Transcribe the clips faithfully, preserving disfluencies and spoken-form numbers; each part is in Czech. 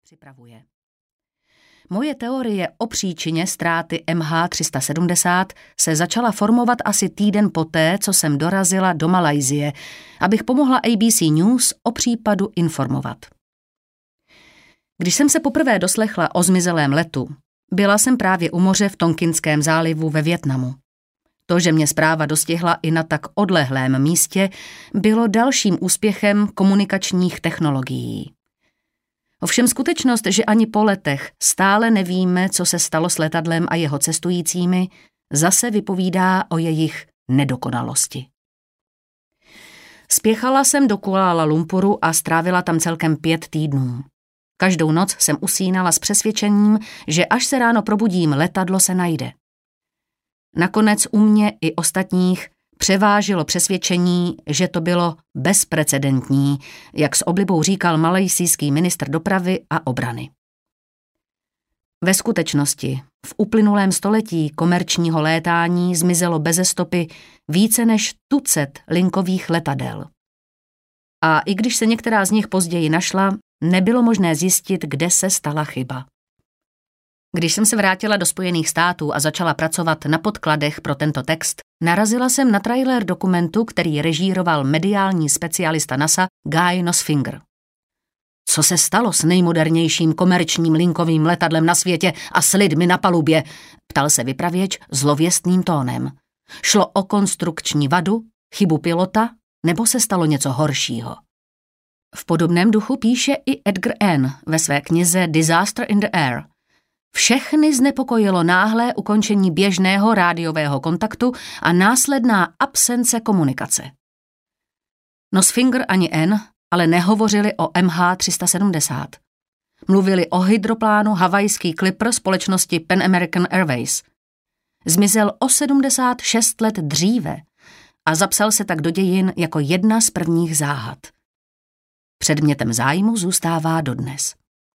připravuje. Moje teorie o příčině ztráty M H tři sta sedmdesát se začala formovat asi týden poté, co jsem dorazila do Malajsie, abych pomohla A B C News o případu informovat. Když jsem se poprvé doslechla o zmizelém letu, byla jsem právě u moře v Tonkinském zálivu ve Vietnamu. To, že mě zpráva dostihla i na tak odlehlém místě, bylo dalším úspěchem komunikačních technologií. Ovšem skutečnost, že ani po letech stále nevíme, co se stalo s letadlem a jeho cestujícími, zase vypovídá o jejich nedokonalosti. Spěchala jsem do Kuala Lumpuru a strávila tam celkem pět týdnů. Každou noc jsem usínala s přesvědčením, že až se ráno probudím, letadlo se najde. Nakonec u mě i ostatních převážilo přesvědčení, že to bylo bezprecedentní, jak s oblibou říkal malajsijský ministr dopravy a obrany. Ve skutečnosti v uplynulém století komerčního létání zmizelo beze stopy více než tucet linkových letadel. A i když se některá z nich později našla, nebylo možné zjistit, kde se stala chyba. Když jsem se vrátila do Spojených států a začala pracovat na podkladech pro tento text, narazila jsem na trailer dokumentu, který režíroval mediální specialista NASA Guy Nosfinger. Co se stalo s nejmodernějším komerčním linkovým letadlem na světě a s lidmi na palubě? Ptal se vypravěč zlověstným tónem. Šlo o konstrukční vadu, chybu pilota, nebo se stalo něco horšího? V podobném duchu píše i Edgar N. ve své knize Disaster in the Air. Všechny znepokojilo náhlé ukončení běžného rádiového kontaktu a následná absence komunikace. Nosfinger ani N ale nehovořili o M H tři sta sedmdesát. Mluvili o hydroplánu havajský Clipper společnosti Pan American Airways. Zmizel o sedmdesát šest let dříve a zapsal se tak do dějin jako jedna z prvních záhad. Předmětem zájmu zůstává dodnes.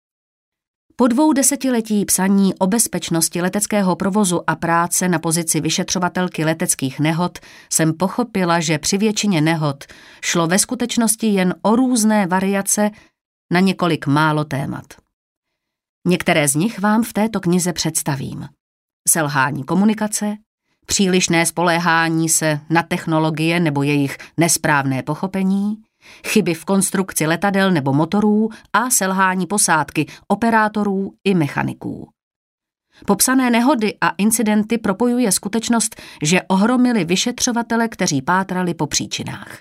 Po dvou desetiletí psaní o bezpečnosti leteckého provozu a práce na pozici vyšetřovatelky leteckých nehod jsem pochopila, že při většině nehod šlo ve skutečnosti jen o různé variace na několik málo témat. Některé z nich vám v této knize představím. Selhání komunikace, přílišné spoléhání se na technologie nebo jejich nesprávné pochopení, chyby v konstrukci letadel nebo motorů a selhání posádky, operátorů i mechaniků. Popsané nehody a incidenty propojuje skutečnost, že ohromili vyšetřovatele, kteří pátrali po příčinách.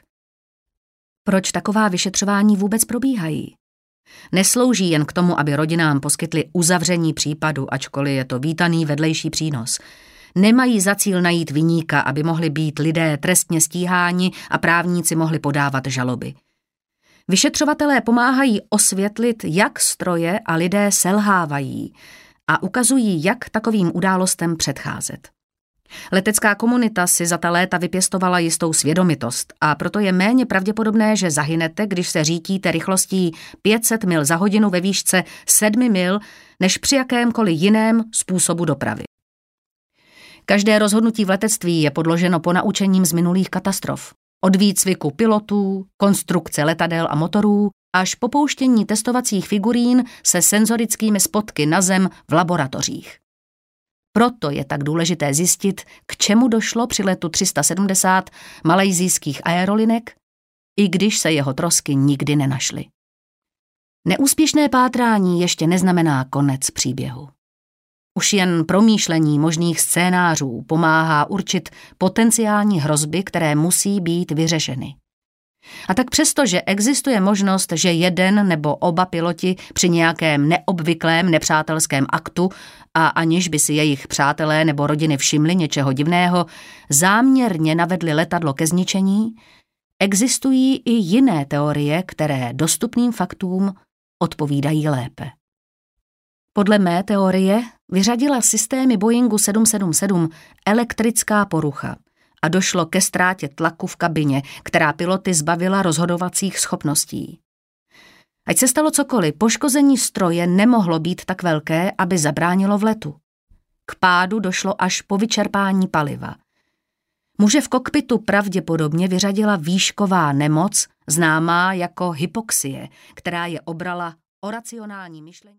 Proč taková vyšetřování vůbec probíhají? Neslouží jen k tomu, aby rodinám poskytli uzavření případu, ačkoliv je to vítaný vedlejší přínos. Nemají za cíl najít viníka, aby mohli být lidé trestně stíháni a právníci mohli podávat žaloby. Vyšetřovatelé pomáhají osvětlit, jak stroje a lidé selhávají a ukazují, jak takovým událostem předcházet. Letecká komunita si za ta léta vypěstovala jistou svědomitost a proto je méně pravděpodobné, že zahynete, když se řítíte rychlostí pět set mil za hodinu ve výšce sedmi mil, než při jakémkoliv jiném způsobu dopravy. Každé rozhodnutí v letectví je podloženo ponaučením z minulých katastrof. Od výcviku pilotů, konstrukce letadel a motorů až po pouštění testovacích figurín se senzorickými spotky na zem v laboratořích. Proto je tak důležité zjistit, k čemu došlo při letu tři sta sedmdesát malajsijských aerolinek, i když se jeho trosky nikdy nenašly. Neúspěšné pátrání ještě neznamená konec příběhu. Už jen promýšlení možných scénářů pomáhá určit potenciální hrozby, které musí být vyřešeny. A tak přesto, že existuje možnost, že jeden nebo oba piloti při nějakém neobvyklém nepřátelském aktu a aniž by si jejich přátelé nebo rodiny všimli něčeho divného, záměrně navedli letadlo ke zničení, existují i jiné teorie, které dostupným faktům odpovídají lépe. Podle mé teorie vyřadila systémy Boeingu sedm set sedmdesát sedm elektrická porucha a došlo ke ztrátě tlaku v kabině, která piloty zbavila rozhodovacích schopností. Ať se stalo cokoliv, poškození stroje nemohlo být tak velké, aby zabránilo v letu. K pádu došlo až po vyčerpání paliva. Muže v kokpitu pravděpodobně vyřadila výšková nemoc, známá jako hypoxie, která je obrala o racionální myšlení.